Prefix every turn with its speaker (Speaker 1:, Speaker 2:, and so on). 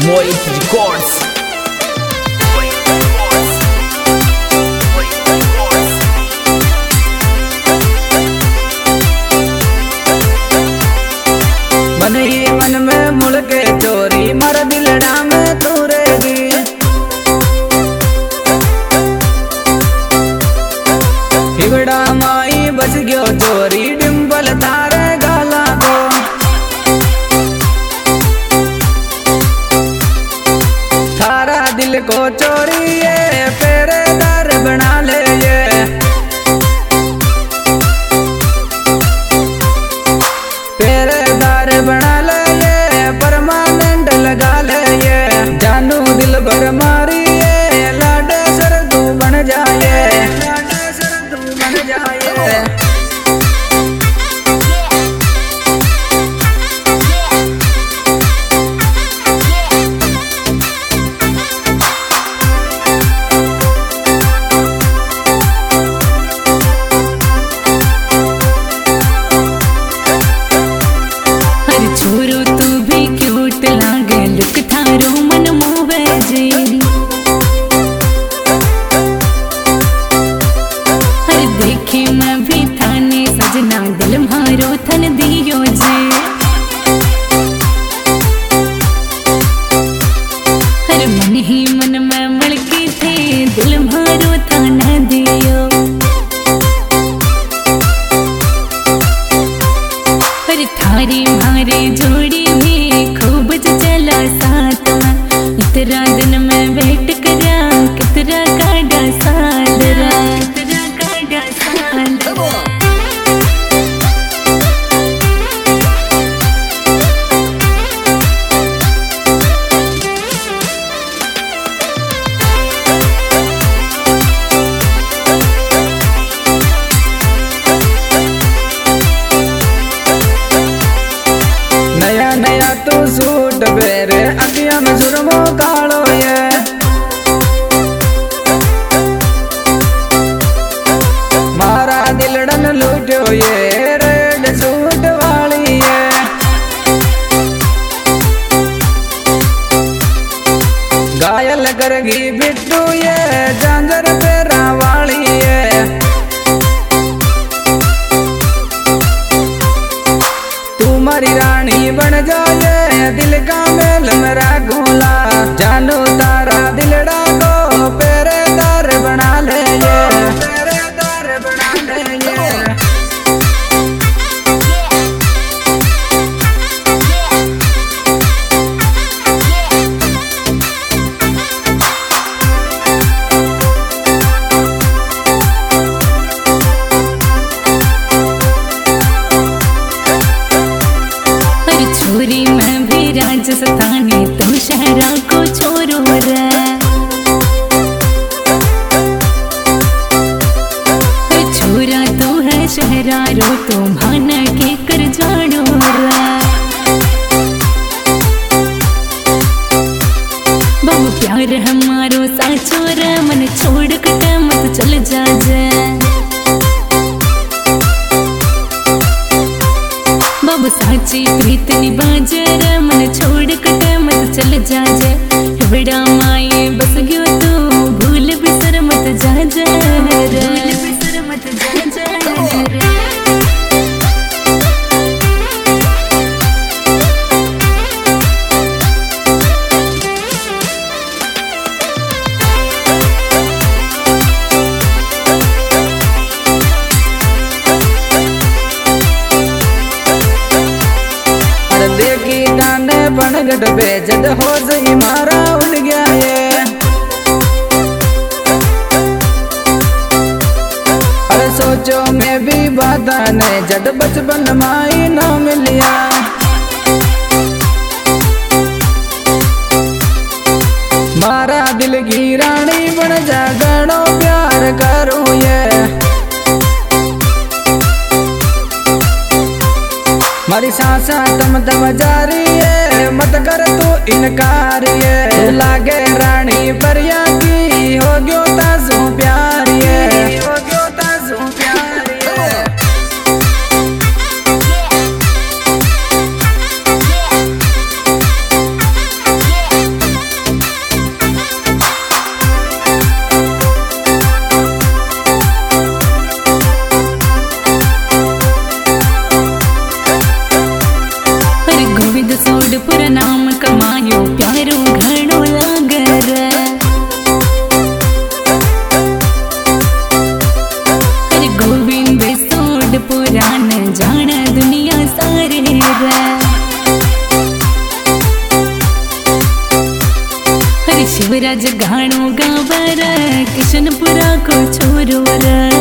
Speaker 1: Moit Records.
Speaker 2: मन ही मन में मुड़ के चोरी मर दिलड़ा में तू रहेगी। हिबड़ा माई बच गयो चोरी डिम्पल तारे गाला को। थारा दिल को चोरी ये पहरेदार बना ले ये। पहरेदार बना ले ये परमानेंट लगा ले ये। जानू दिल भर मारी ये लाडे सर तू बन जाए। लाडे सर तू बन जाए।
Speaker 3: दिल मारो थन दियो जे हर मन ही मन में मलके थे दिल मारो थन दियो। हर थारी मारे जोड़ी में खूब चला साथ में। इतरा दिन में वेट करा कितरा काड़ा साल रा कितरा काड़ा साल रा।
Speaker 2: तू सूट बेरे अखियां में जुर्मो कालो ये। मारा दिलड़न लूटो ये रेड सूट वाली ये। घायल करगी बिट्टू ये झांझर पेरा वाली ये। तू मारी रानी बन जाए दिल का मेल मेरा गोला। जानू तारा दिलड़ा को पहरेदार बना ले ये। पहरेदार बना ले ये।
Speaker 3: छोरी में भी राजस्थानी तो शहरा को छोरो रे। छोरा तो है शहरा रो तो भान के कर जानो रे। बहु प्यार हमारो साचो रे मन छोड़ के मत चल जा जे। बाबू साची प्रीत निभाजे रे मन छोड़ के मत चल जा जे। बड़ा माए बस गयो तू भूल बिसर मत जा जे रे। भूल बिसर मत जा जे रे।
Speaker 2: देखी गाने बनगट बेजद हो जई मारा उड़ गया ये। अरे सोचो मैं भी बाधा ने जद बचपन माई ना मिलिया। मारा दिल की रानी बन जा गणो प्यार करूं ये। मारी सांसा तम तम जारी है मत कर तू इनकार ये। तू लागे रानी परिया की हो गयो ताजू प्यार ये। हो गयो ताजू प्यार ये।
Speaker 3: आज गाणो गावर किशनपुरा को छोरो रे।